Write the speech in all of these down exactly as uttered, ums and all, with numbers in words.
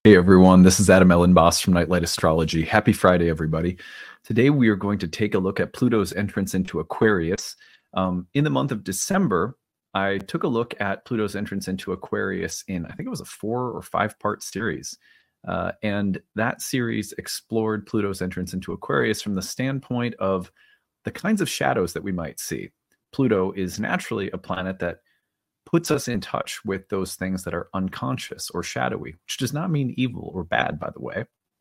Hey everyone, this is Adam Ellenboss from Nightlight Astrology. Happy Friday, everybody. Today we are going to take a look at Pluto's entrance into Aquarius. Um, in the month of December, I took a look at Pluto's entrance into Aquarius in, I think it was a four or five part series. Uh, and that series explored Pluto's entrance into Aquarius from the standpoint of the kinds of shadows that we might see. Pluto is naturally a planet that puts us in touch with those things that are unconscious or shadowy, which does not mean evil or bad, by the way.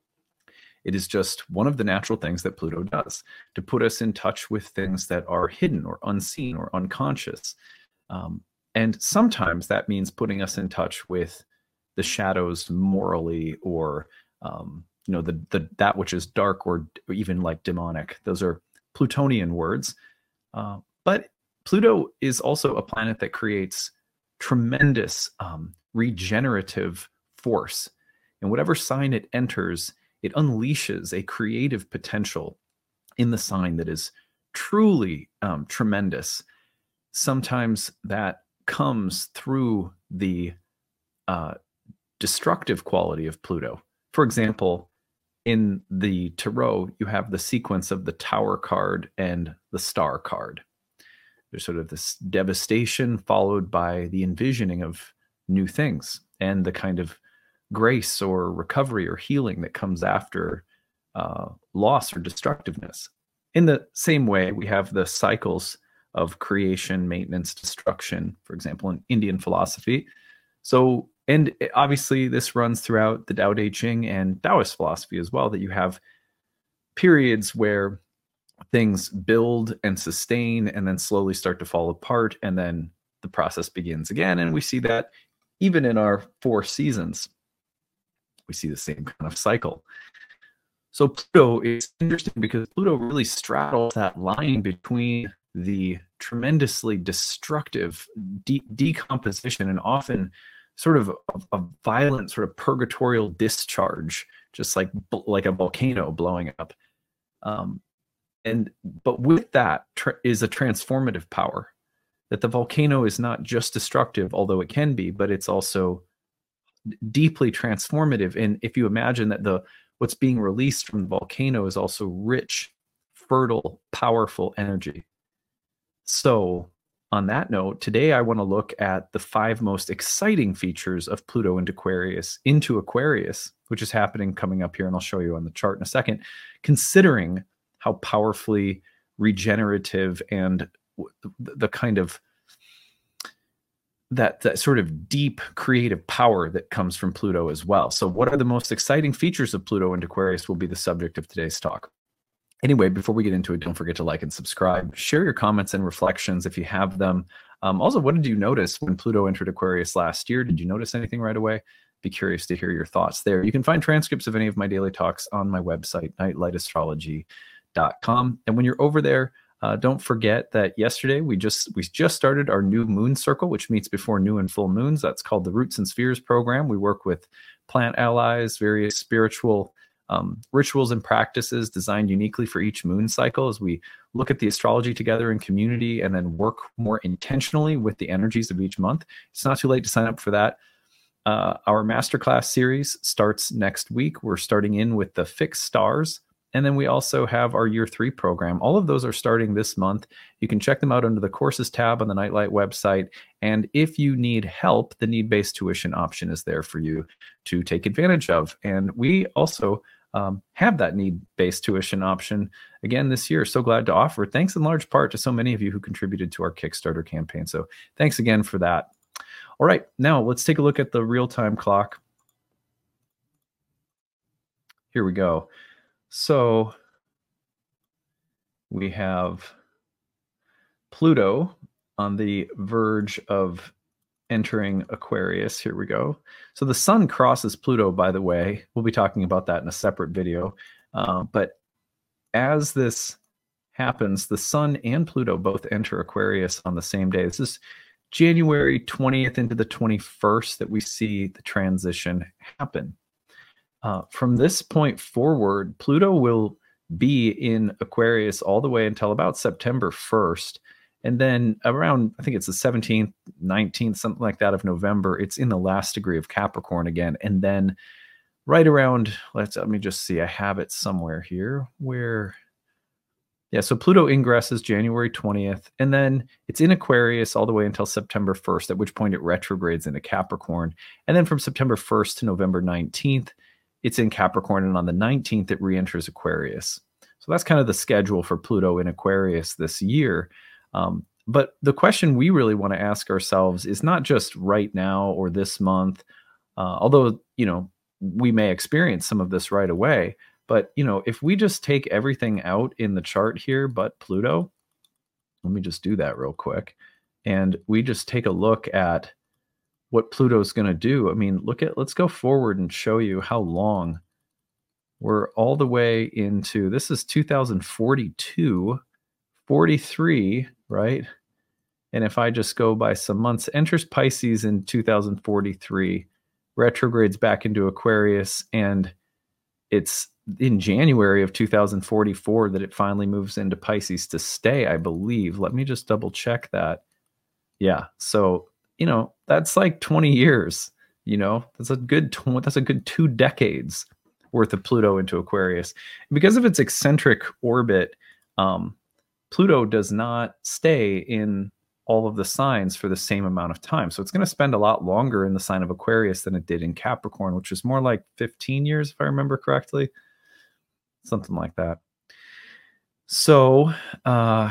It is just one of the natural things that Pluto does, to put us in touch with things that are hidden or unseen or unconscious. Um, and sometimes that means putting us in touch with the shadows morally, or um, you know, the, the that which is dark, or, or even like demonic. Those are Plutonian words. Uh, but Pluto is also a planet that creates tremendous um, regenerative force. And whatever sign it enters, it unleashes a creative potential in the sign that is truly um, tremendous. Sometimes that comes through the uh, destructive quality of Pluto. For example, in the Tarot, you have the sequence of the Tower card and the Star card. There's sort of this devastation followed by the envisioning of new things and the kind of grace or recovery or healing that comes after uh, loss or destructiveness. In the same way, we have the cycles of creation, maintenance, destruction, for example, in Indian philosophy. So, and obviously this runs throughout the Tao Te Ching and Taoist philosophy as well, that you have periods where things build and sustain and then slowly start to fall apart, and then the process begins again. And we see that even in our four seasons, we see the same kind of cycle. So Pluto is interesting because Pluto really straddles that line between the tremendously destructive de decomposition and often sort of a, a violent sort of purgatorial discharge, just like like a volcano blowing up. Um, And but with that is a transformative power, that the volcano is not just destructive, although it can be, but it's also deeply transformative. And if you imagine that the what's being released from the volcano is also rich, fertile, powerful energy. So on that note, today I want to look at the five most exciting features of Pluto into Aquarius, into Aquarius, which is happening coming up here, and I'll show you on the chart in a second, considering how powerfully regenerative and the kind of that, that sort of deep creative power that comes from Pluto as well. So what are the most exciting features of Pluto into Aquarius will be the subject of today's talk. Anyway, before we get into it, don't forget to like and subscribe. Share your comments and reflections if you have them. Um, also, what did you notice when Pluto entered Aquarius last year? Did you notice anything right away? Be curious to hear your thoughts there. You can find transcripts of any of my daily talks on my website, nightlight astrology dot com. And when you're over there, uh, don't forget that yesterday we just we just started our new moon circle, which meets before new and full moons. That's called the Roots and Spheres program. We work with plant allies, various spiritual um, rituals and practices designed uniquely for each moon cycle, as we look at the astrology together in community and then work more intentionally with the energies of each month. It's not too late to sign up for that. Uh, our masterclass series starts next week. We're starting in with the fixed stars. And then we also have our year three program. All of those are starting this month. You can check them out under the courses tab on the Nightlight website. And if you need help, the need-based tuition option is there for you to take advantage of. And we also um, have that need-based tuition option again this year. So glad to offer. Thanks in large part to so many of you who contributed to our Kickstarter campaign. So thanks again for that. All right, now let's take a look at the real-time clock. Here we go. So we have Pluto on the verge of entering Aquarius. Here we go. So the sun crosses Pluto, by the way. We'll be talking about that in a separate video. Uh, but as this happens, the sun and Pluto both enter Aquarius on the same day. This is January twentieth into the twenty-first that we see the transition happen. Uh, from this point forward, Pluto will be in Aquarius all the way until about September first. And then around, I think it's the seventeenth, nineteenth, something like that of November, it's in the last degree of Capricorn again. And then right around, let's let me just see, I have it somewhere here where, yeah, so Pluto ingresses January twentieth, and then it's in Aquarius all the way until September first, at which point it retrogrades into Capricorn. And then from September first to November nineteenth, it's in Capricorn, and on the nineteenth, it re-enters Aquarius. So that's kind of the schedule for Pluto in Aquarius this year. Um, but the question we really want to ask ourselves is not just right now or this month, uh, although, you know, we may experience some of this right away. But, you know, if we just take everything out in the chart here, but Pluto, let me just do that real quick. And we just take a look at what Pluto's going to do. I mean, look at, let's go forward and show you how long we're all the way into, this is two thousand forty-two, forty-three, right? And if I just go by some months, enters Pisces in two thousand forty-three, retrogrades back into Aquarius, and it's in January of two thousand forty-four that it finally moves into Pisces to stay, I believe. Let me just double check that. Yeah. So, you know, that's like twenty years, you know, that's a good, tw- that's a good two decades worth of Pluto into Aquarius. Because of its eccentric orbit, um, Pluto does not stay in all of the signs for the same amount of time. So it's going to spend a lot longer in the sign of Aquarius than it did in Capricorn, which is more like fifteen years, if I remember correctly. Something like that. So uh,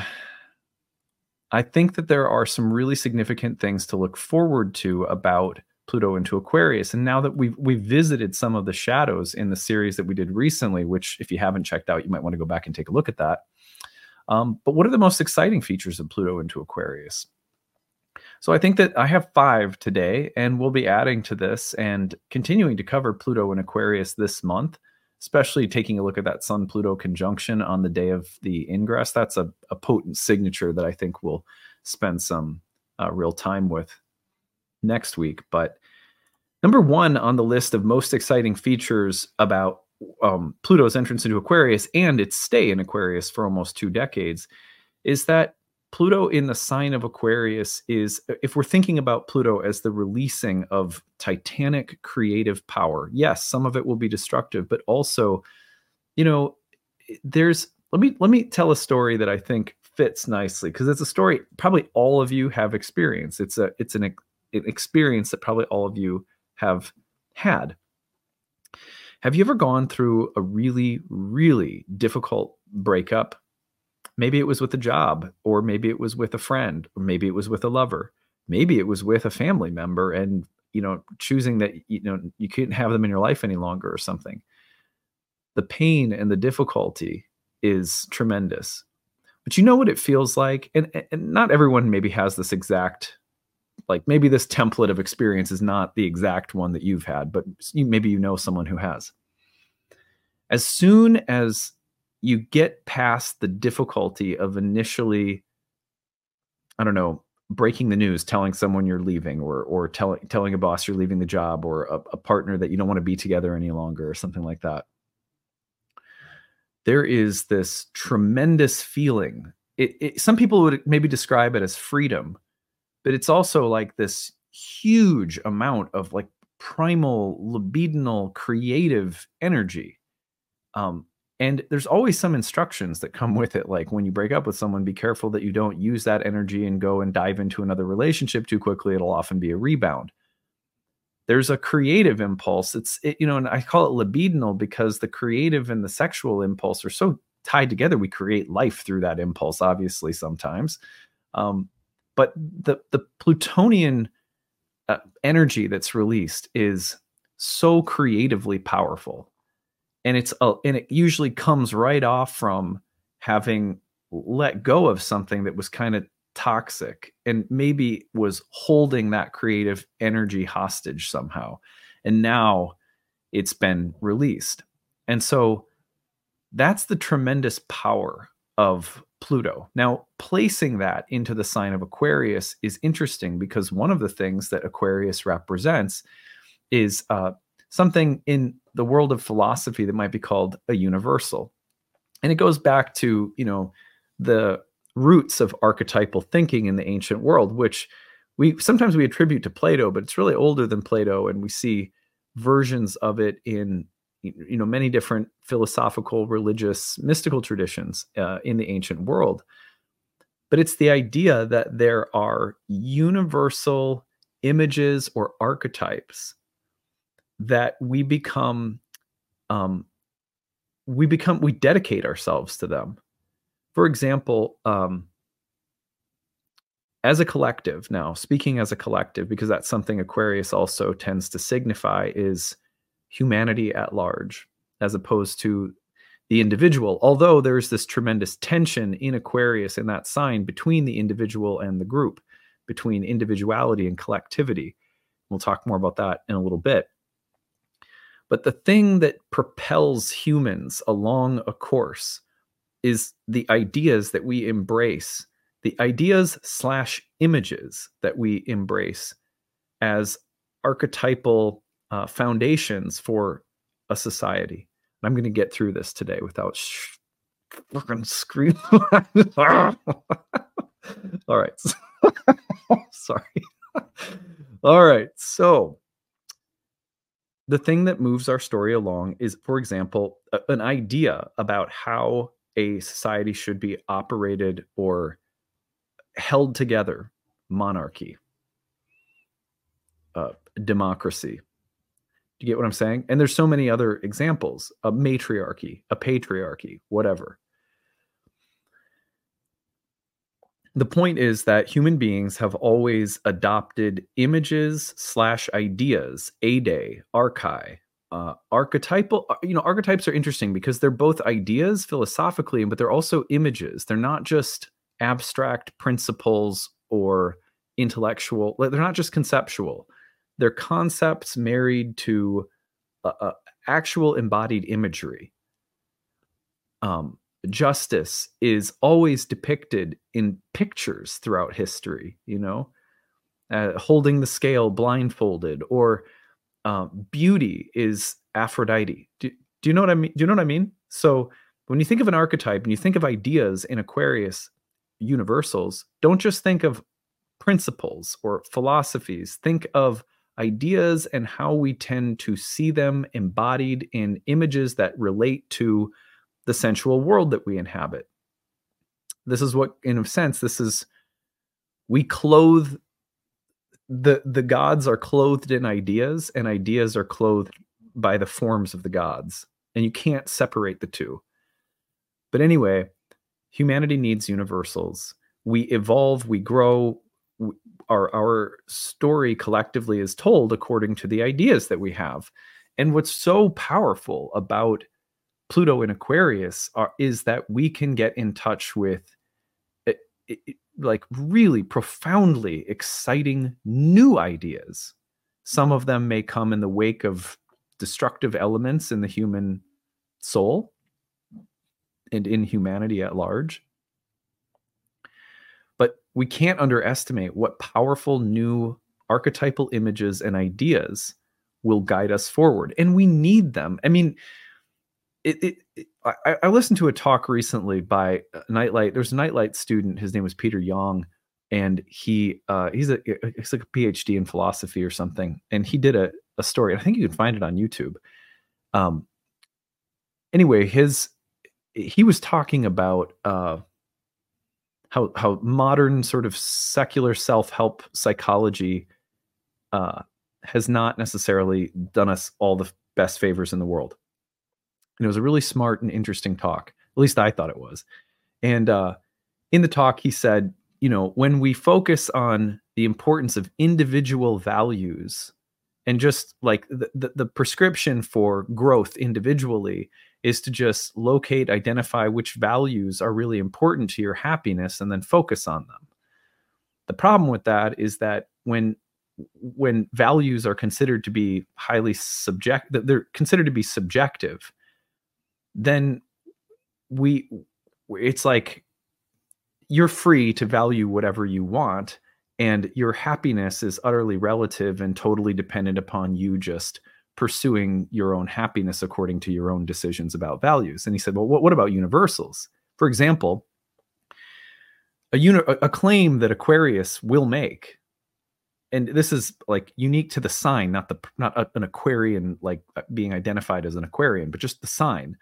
I think that there are some really significant things to look forward to about Pluto into Aquarius. And now that we've, we've visited some of the shadows in the series that we did recently, which if you haven't checked out, you might want to go back and take a look at that. Um, but what are the most exciting features of Pluto into Aquarius? So I think that I have five today, and we'll be adding to this and continuing to cover Pluto in Aquarius this month, especially taking a look at that Sun-Pluto conjunction on the day of the ingress. That's a, a potent signature that I think we'll spend some uh, real time with next week. But number one on the list of most exciting features about um, Pluto's entrance into Aquarius and its stay in Aquarius for almost two decades is that Pluto in the sign of Aquarius is, if we're thinking about Pluto as the releasing of titanic creative power, yes, some of it will be destructive, but also, you know, there's, let me, let me tell a story that I think fits nicely, because it's a story probably all of you have experienced. It's a, it's an, an experience that probably all of you have had. Have you ever gone through a really, really difficult breakup? Maybe it was with a job, or maybe it was with a friend, or maybe it was with a lover. Maybe it was with a family member, and, you know, choosing that, you know, you couldn't have them in your life any longer or something. The pain and the difficulty is tremendous, but you know what it feels like. And, and not everyone maybe has this exact, like maybe this template of experience is not the exact one that you've had, but maybe you know someone who has. As soon as you get past the difficulty of initially, I don't know, breaking the news, telling someone you're leaving, or or telling telling a boss you're leaving the job, or a, a partner that you don't want to be together any longer, or something like that, there is this tremendous feeling. It, it, some people would maybe describe it as freedom, but it's also like this huge amount of like primal, libidinal, creative energy. Um, And there's always some instructions that come with it. Like when you break up with someone, be careful that you don't use that energy and go and dive into another relationship too quickly. It'll often be a rebound. There's a creative impulse. It's, it, you know, and I call it libidinal because the creative and the sexual impulse are so tied together. We create life through that impulse, obviously, sometimes. Um, but the, the Plutonian uh, energy that's released is so creatively powerful. And it's a, and it usually comes right off from having let go of something that was kind of toxic and maybe was holding that creative energy hostage somehow. And now it's been released. And so that's the tremendous power of Pluto. Now, placing that into the sign of Aquarius is interesting because one of the things that Aquarius represents is uh, something in the world of philosophy that might be called a universal. And it goes back to, you know, the roots of archetypal thinking in the ancient world, which we sometimes we attribute to Plato, but it's really older than Plato. And we see versions of it in, you know, many different philosophical, religious, mystical traditions uh, in the ancient world. But it's the idea that there are universal images or archetypes that we become, um, we become, we dedicate ourselves to them. For example, um, as a collective, now speaking as a collective, because that's something Aquarius also tends to signify, is humanity at large, as opposed to the individual. Although there's this tremendous tension in Aquarius, in that sign, between the individual and the group, between individuality and collectivity. We'll talk more about that in a little bit. But the thing that propels humans along a course is the ideas that we embrace, the ideas slash images that we embrace as archetypal uh, foundations for a society. And I'm going to get through this today without sh- fucking screaming. All right. Sorry. All right. So the thing that moves our story along is, for example, a, an idea about how a society should be operated or held together. Monarchy, uh, democracy. Do you get what I'm saying? And there's so many other examples: a matriarchy, a patriarchy, whatever. The point is that human beings have always adopted images slash ideas, ade, archai, uh, archetypal. You know, archetypes are interesting because they're both ideas philosophically, but they're also images. They're not just abstract principles or intellectual. They're not just conceptual. They're concepts married to uh, uh, actual embodied imagery. Um, justice is always depicted in pictures throughout history, you know, uh, holding the scale blindfolded, or uh, beauty is Aphrodite. Do, do you know what I mean? Do you know what I mean? So when you think of an archetype and you think of ideas in Aquarius universals, don't just think of principles or philosophies. Think of ideas and how we tend to see them embodied in images that relate to the sensual world that we inhabit. This is what, in a sense, this is, we clothe, the, the gods are clothed in ideas, and ideas are clothed by the forms of the gods. And you can't separate the two. But anyway, humanity needs universals. We evolve, we grow, our, our story collectively is told according to the ideas that we have. And what's so powerful about Pluto in Aquarius are, is that we can get in touch with it, it, like really profoundly exciting new ideas. Some of them may come in the wake of destructive elements in the human soul and in humanity at large. But we can't underestimate what powerful new archetypal images and ideas will guide us forward. And we need them. I mean, It, it, it, I, I listened to a talk recently by Nightlight. There's a Nightlight student. His name was Peter Young, and he uh, he's a he's like a PhD in philosophy or something. And he did a, a story. I think you can find it on YouTube. Um. Anyway, his he was talking about uh, how how modern sort of secular self-help psychology uh, has not necessarily done us all the best favors in the world. And it was a really smart and interesting talk. At least I thought it was. And uh, in the talk, he said, you know, when we focus on the importance of individual values, and just like the, the, the prescription for growth individually is to just locate, identify which values are really important to your happiness and then focus on them. The problem with that is that when when values are considered to be highly subject, they're considered to be subjective, then we, it's like you're free to value whatever you want, and your happiness is utterly relative and totally dependent upon you just pursuing your own happiness according to your own decisions about values. And he said, well, what, what about universals? For example, a, uni- a claim that Aquarius will make, and this is like unique to the sign, not the not a, an Aquarian, like uh, being identified as an Aquarian, but just the sign.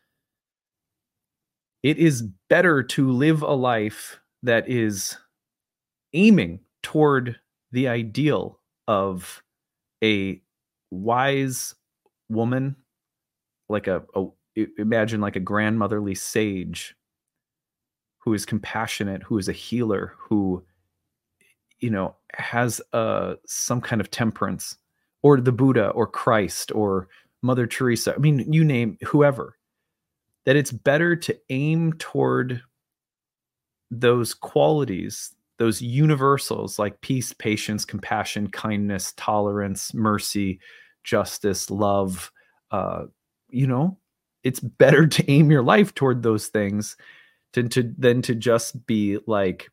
It is better to live a life that is aiming toward the ideal of a wise woman, like a, a imagine like a grandmotherly sage who is compassionate, who is a healer, who, you know, has uh, some kind of temperance, or the Buddha or Christ or Mother Teresa. I mean, you name whoever, that it's better to aim toward those qualities, those universals like peace, patience, compassion, kindness, tolerance, mercy, justice, love. Uh, you know, it's better to aim your life toward those things than to, than to just be like,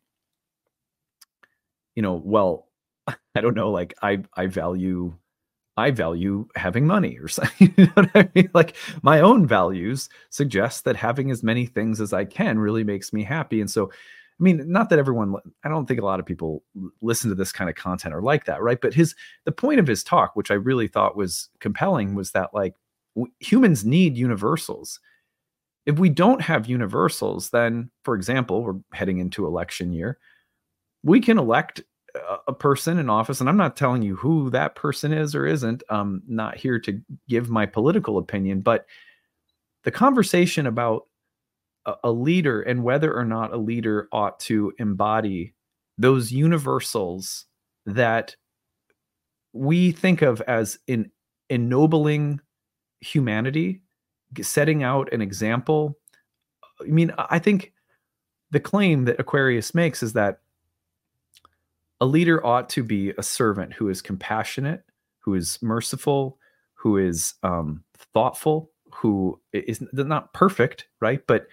you know, well, I don't know, like I, I value, I value having money or something. You know what I mean? Like my own values suggest that having as many things as I can really makes me happy. And so, I mean, not that everyone, I don't think a lot of people listen to this kind of content or like that, right? But his, the point of his talk, which I really thought was compelling, was that like w- humans need universals. If we don't have universals, then, for example, we're heading into election year, we can elect a person in office, and I'm not telling you who that person is or isn't. I'm not here to give my political opinion, but the conversation about a, a leader and whether or not a leader ought to embody those universals that we think of as in ennobling humanity, setting out an example. I mean, I think the claim that Aquarius makes is that a leader ought to be a servant who is compassionate, who is merciful, who is um, thoughtful, who is not perfect, right? But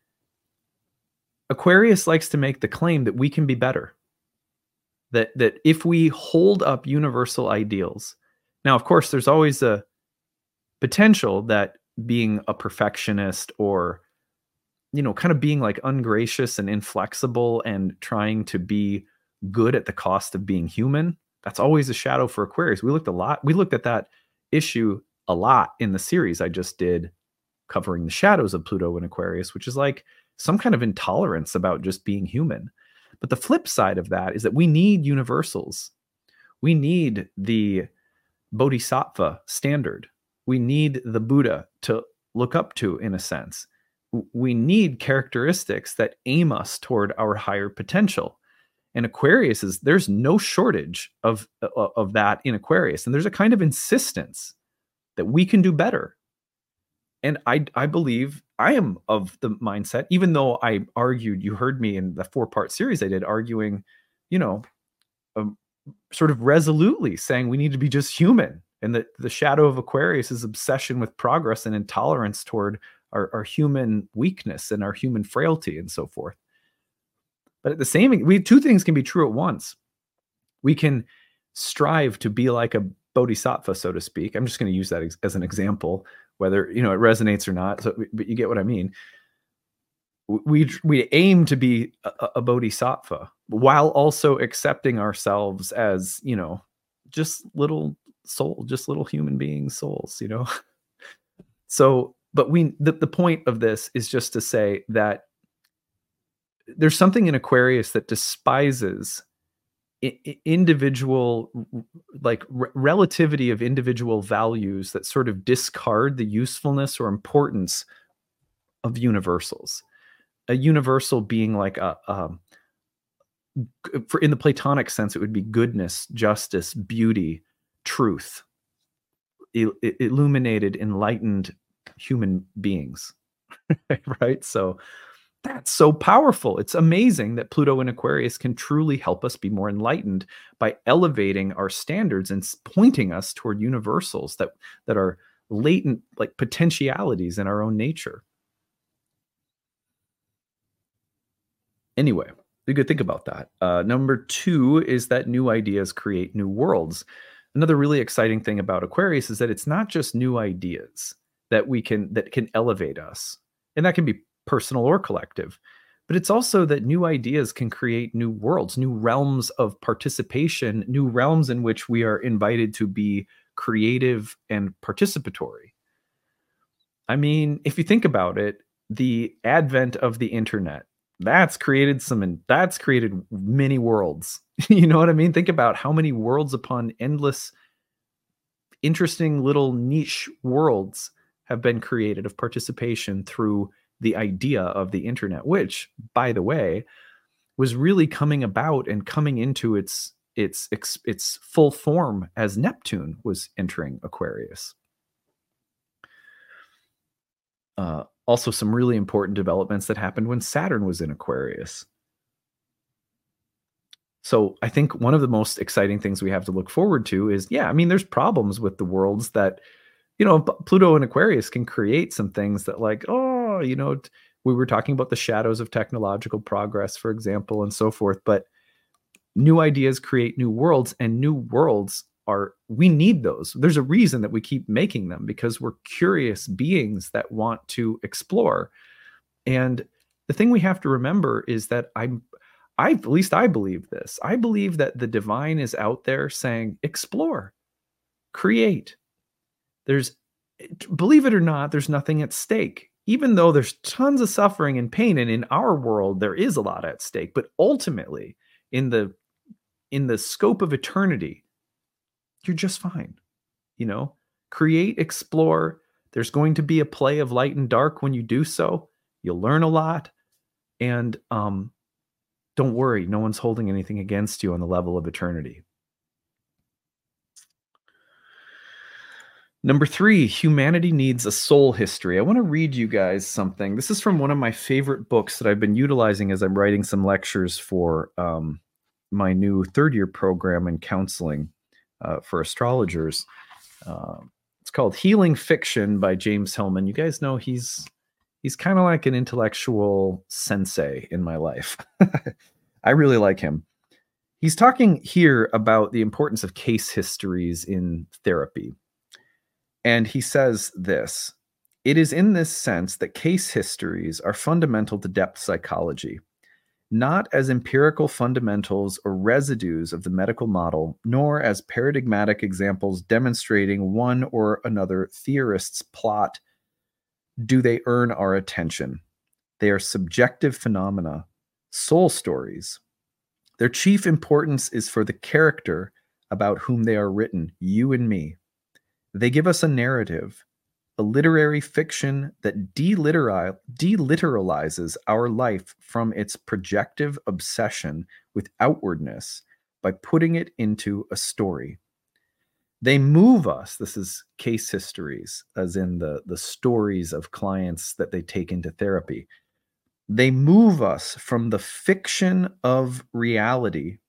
Aquarius likes to make the claim that we can be better. That that if we hold up universal ideals, now of course there's always a potential that being a perfectionist, or you know, kind of being like ungracious and inflexible and trying to be good at the cost of being human, that's always a shadow for Aquarius. We looked a lot, we looked at that issue a lot in the series I just did covering the shadows of Pluto in Aquarius, which is like some kind of intolerance about just being human. But the flip side of that is that we need universals. We need the Bodhisattva standard. We need the Buddha to look up to, in a sense. We need characteristics that aim us toward our higher potential. And Aquarius is, there's no shortage of, of that in Aquarius. And there's a kind of insistence that we can do better. And I, I believe I am of the mindset, even though I argued, you heard me in the four part series I did arguing, you know, um, sort of resolutely saying we need to be just human. And that the shadow of Aquarius is obsession with progress and intolerance toward our, our human weakness and our human frailty and so forth. But at the same, we two things can be true at once. We can strive to be like a bodhisattva, so to speak. I'm just going to use that as, as an example, whether you know it resonates or not. So, but you get what I mean. We we aim to be a, a bodhisattva while also accepting ourselves as, you know, just little soul, just little human beings, souls. You know. So, but we the, the point of this is just to say that there's something in Aquarius that despises individual, like r- relativity of individual values that sort of discard the usefulness or importance of universals. A universal being like a, um, for in the Platonic sense, it would be goodness, justice, beauty, truth, il- illuminated, enlightened human beings, right? So that's so powerful. It's amazing that Pluto in Aquarius can truly help us be more enlightened by elevating our standards and pointing us toward universals that, that are latent, like potentialities in our own nature. Anyway, you could think about that. Uh, number two is that new ideas create new worlds. Another really exciting thing about Aquarius is that it's not just new ideas that we can, that can elevate us. And that can be personal or collective. but it's also that new ideas can create new worlds, new realms of participation, new realms in which we are invited to be creative and participatory. I mean, if you think about it, the advent of the internet, that's created some, that's created many worlds. You know what I mean? Think about how many worlds upon endless, interesting little niche worlds have been created of participation through the idea of the internet, which, by the way, was really coming about and coming into its its its, its full form as Neptune was entering Aquarius. Uh, also, some really important developments that happened when Saturn was in Aquarius. So I think one of the most exciting things we have to look forward to is, yeah, I mean, there's problems with the worlds that, you know, Pluto and Aquarius can create some things that, like, oh, you know, we were talking about the shadows of technological progress, for example, and so forth. But new ideas create new worlds, and new worlds are, we need those. There's a reason that we keep making them, because we're curious beings that want to explore. And the thing we have to remember is that I'm, I, at least I believe this. I believe that the divine is out there saying, explore, create. There's, believe it or not, there's nothing at stake, even though there's tons of suffering and pain. And in our world, there is a lot at stake. But ultimately, in the, in the scope of eternity, you're just fine. You know, create, explore. There's going to be a play of light and dark when you do so. You'll learn a lot. And um, don't worry, no one's holding anything against you on the level of eternity. Number three, humanity needs a soul history. I want to read you guys something. This is from one of my favorite books that I've been utilizing as I'm writing some lectures for um, my new third year program in counseling uh, for astrologers. Uh, it's called Healing Fiction by James Hillman. You guys know he's he's kind of like an intellectual sensei in my life. I really like him. He's talking here about the importance of case histories in therapy. And he says this: it is in this sense that case histories are fundamental to depth psychology, not as empirical fundamentals or residues of the medical model, nor as paradigmatic examples demonstrating one or another theorist's plot do they earn our attention. They are subjective phenomena, soul stories. Their chief importance is for the character about whom they are written, you and me. They give us a narrative, a literary fiction that deliteral, deliteralizes our life from its projective obsession with outwardness by putting it into a story. They move us, this is case histories, as in the, the stories of clients that they take into therapy. They move us from the fiction of reality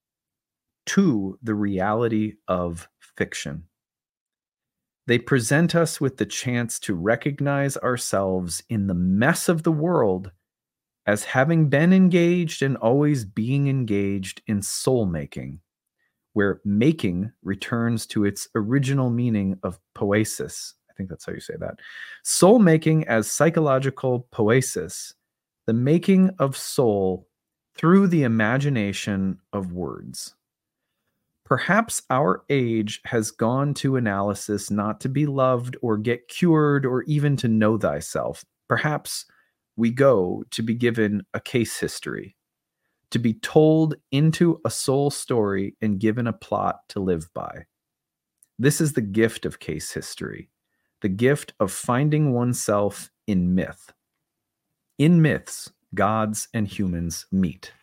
to the reality of fiction. They present us with the chance to recognize ourselves in the mess of the world as having been engaged and always being engaged in soul making, where making returns to its original meaning of poesis. I think that's how you say that. Soul making as psychological poesis, the making of soul through the imagination of words. Perhaps our age has gone to analysis not to be loved or get cured or even to know thyself. Perhaps we go to be given a case history, to be told into a soul story and given a plot to live by. This is the gift of case history, the gift of finding oneself in myth. In myths, gods and humans meet.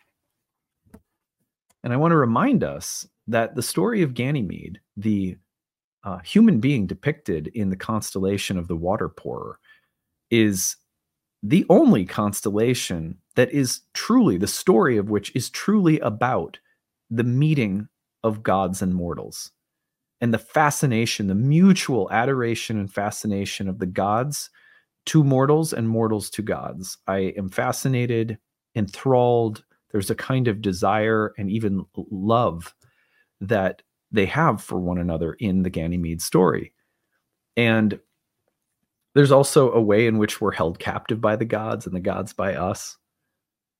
And I want to remind us that the story of Ganymede, the uh, human being depicted in the constellation of the water pourer, is the only constellation that is truly, the story of which is truly about the meeting of gods and mortals, and the fascination, the mutual adoration and fascination of the gods to mortals and mortals to gods. I am fascinated, enthralled. There's a kind of desire and even love that they have for one another in the Ganymede story. And there's also a way in which we're held captive by the gods and the gods by us.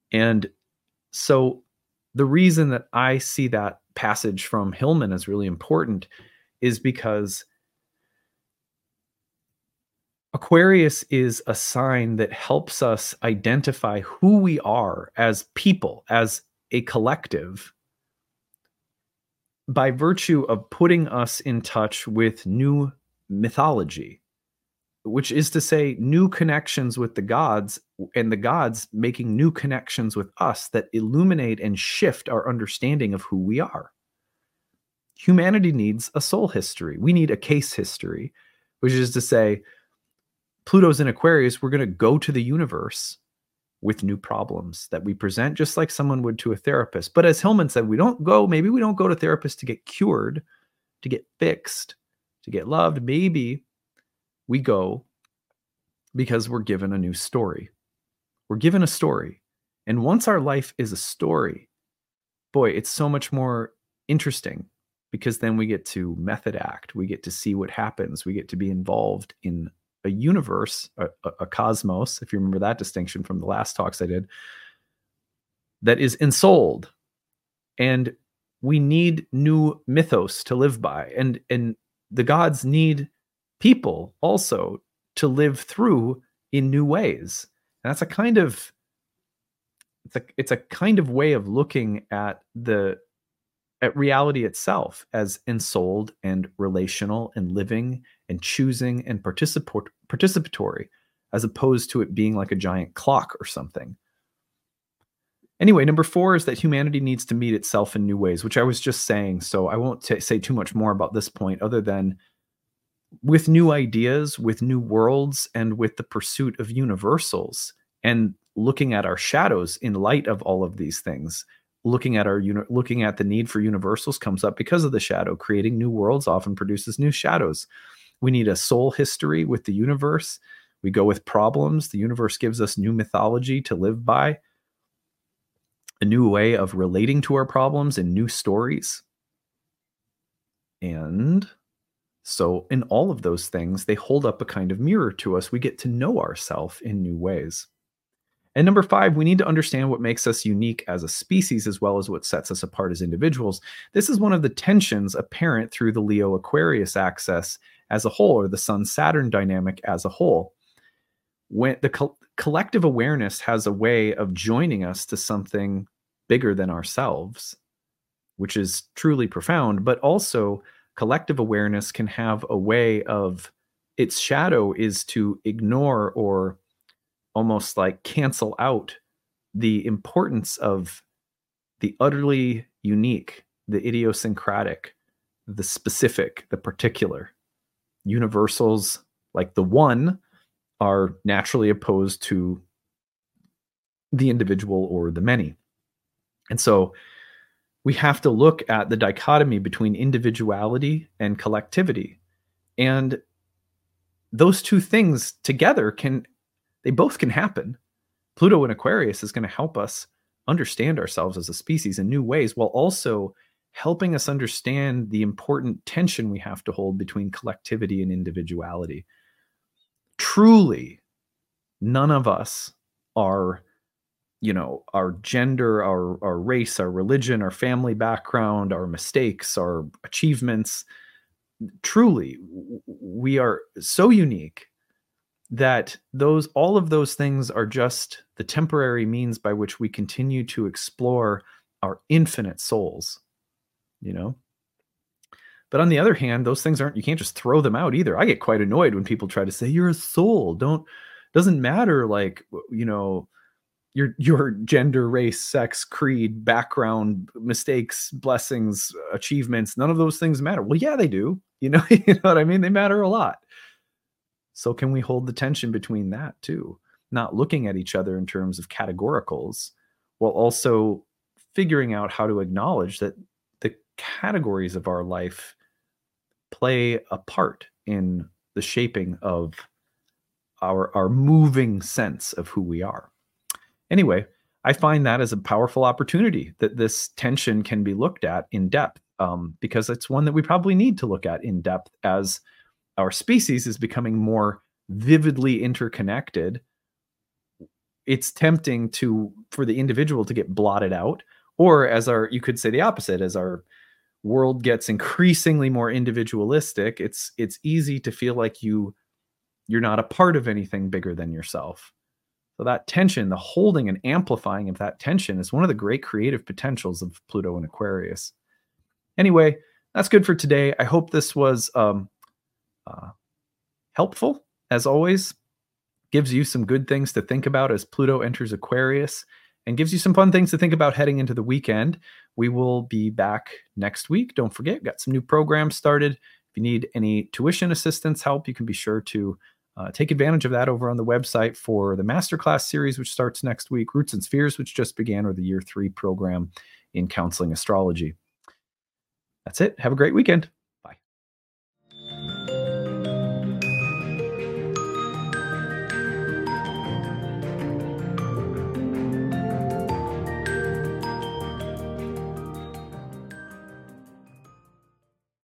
And so the reason that I see that passage from Hillman as really important is because Aquarius is a sign that helps us identify who we are as people, as a collective, by virtue of putting us in touch with new mythology, which is to say, new connections with the gods, and the gods making new connections with us that illuminate and shift our understanding of who we are. Humanity needs a soul history. We need a case history, which is to say, Pluto's in Aquarius, we're going to go to the universe with new problems that we present, just like someone would to a therapist. But as Hillman said, we don't go, maybe we don't go to therapists to get cured, to get fixed, to get loved. Maybe we go because we're given a new story. We're given a story. And once our life is a story, boy, it's so much more interesting, because then we get to method act. We get to see what happens. We get to be involved in a universe, a, a cosmos, if you remember that distinction from the last talks I did, that is ensouled. And we need new mythos to live by. And, and the gods need people also to live through in new ways. And that's a kind of, it's a, it's a kind of way of looking at the, at reality itself as ensouled and relational and living and choosing and particip- participatory, as opposed to it being like a giant clock or something. Anyway, number four is that humanity needs to meet itself in new ways, which I was just saying. So I won't t- say too much more about this point, other than with new ideas, with new worlds, and with the pursuit of universals, and looking at our shadows in light of all of these things. Looking at our uni- looking at the need for universals comes up because of the shadow. Creating new worlds often produces new shadows. We need a soul history with the universe. We go with problems. The universe gives us new mythology to live by, a new way of relating to our problems and new stories. And so in all of those things, they hold up a kind of mirror to us. We get to know ourselves in new ways. And number five, we need to understand what makes us unique as a species, as well as what sets us apart as individuals. This is one of the tensions apparent through the Leo-Aquarius axis as a whole, or the Sun-Saturn dynamic as a whole. When the co- collective awareness has a way of joining us to something bigger than ourselves, which is truly profound, but also collective awareness can have a way of, its shadow is to ignore or almost like cancel out the importance of the utterly unique, the idiosyncratic, the specific, the particular. Universals like the one are naturally opposed to the individual or the many. And so we have to look at the dichotomy between individuality and collectivity. And those two things together can, they both can happen. Pluto in Aquarius is going to help us understand ourselves as a species in new ways, while also helping us understand the important tension we have to hold between collectivity and individuality. Truly, none of us are, you know, our gender, our, our race, our religion, our family background, our mistakes, our achievements. Truly, we are so unique that those, all of those things are just the temporary means by which we continue to explore our infinite souls, you know? But on the other hand, those things aren't, you can't just throw them out either. I get quite annoyed when people try to say, you're a soul. Don't, doesn't matter, like, you know, your, your gender, race, sex, creed, background, mistakes, blessings, achievements, none of those things matter. Well, yeah, they do. You know, you know what I mean? They matter a lot. So can we hold the tension between that too? Not looking at each other in terms of categoricals, while also figuring out how to acknowledge that the categories of our life play a part in the shaping of our, our moving sense of who we are. Anyway, I find that as a powerful opportunity, that this tension can be looked at in depth, um, because it's one that we probably need to look at in depth as our species is becoming more vividly interconnected it's tempting to for the individual to get blotted out, or as our you could say the opposite, as our world gets increasingly more individualistic, it's it's easy to feel like you you're not a part of anything bigger than yourself. So that tension, the holding and amplifying of that tension is one of the great creative potentials of Pluto and Aquarius. Anyway, that's good for today. I hope this was um, uh, helpful. As always, gives you some good things to think about as Pluto enters Aquarius, and gives you some fun things to think about heading into the weekend. We will be back next week. Don't forget, got some new programs started. If you need any tuition assistance help, you can be sure to uh, take advantage of that over on the website for the masterclass series, which starts next week, Roots and Spheres, which just began, or the year three program in counseling astrology. That's it. Have a great weekend.